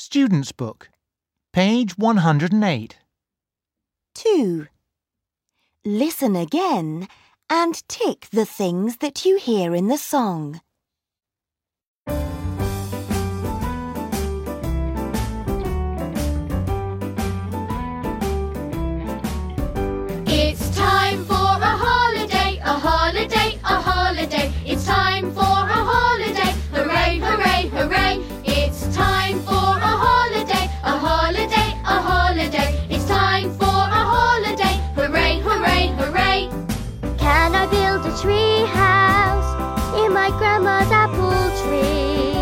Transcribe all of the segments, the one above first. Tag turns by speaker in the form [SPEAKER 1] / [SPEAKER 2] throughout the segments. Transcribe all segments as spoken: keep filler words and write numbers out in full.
[SPEAKER 1] Student's Book, page one hundred eight.
[SPEAKER 2] two. Listen again and tick the things that you hear in the song.
[SPEAKER 3] It's time for a holiday, a holiday, a holiday. It's time for a holiday, hooray, hooray, hooray. It's time for a holiday, a holiday, a holiday. It's time for a holiday, hooray, hooray, hooray.
[SPEAKER 4] Can I build a tree house in my grandma's apple tree?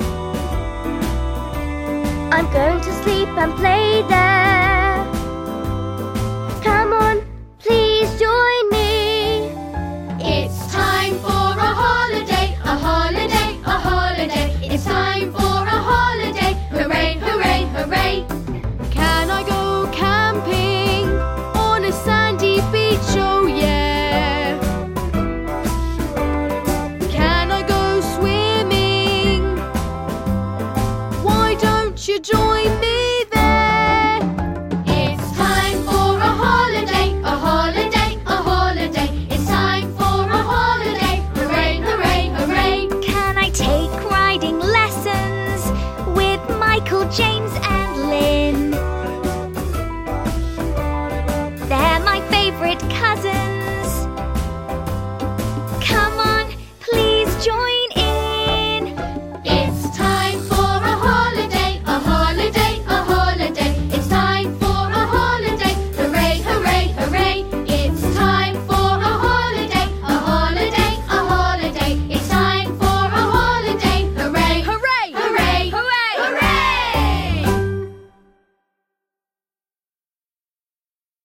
[SPEAKER 4] I'm going to sleep and play there. Come on, please join me.
[SPEAKER 3] It's time for a holiday, a holiday, a holiday. It's time for a holiday, hooray, hooray, hooray.
[SPEAKER 5] Can I go camping on a sandy beach? Oh yeah. Can I go swimming? Why don't you join me there?
[SPEAKER 3] It's time for a holiday, a holiday, a holiday. It's time for a holiday, hooray, hooray, hooray.
[SPEAKER 4] Can I take riding lessons with Michael, James and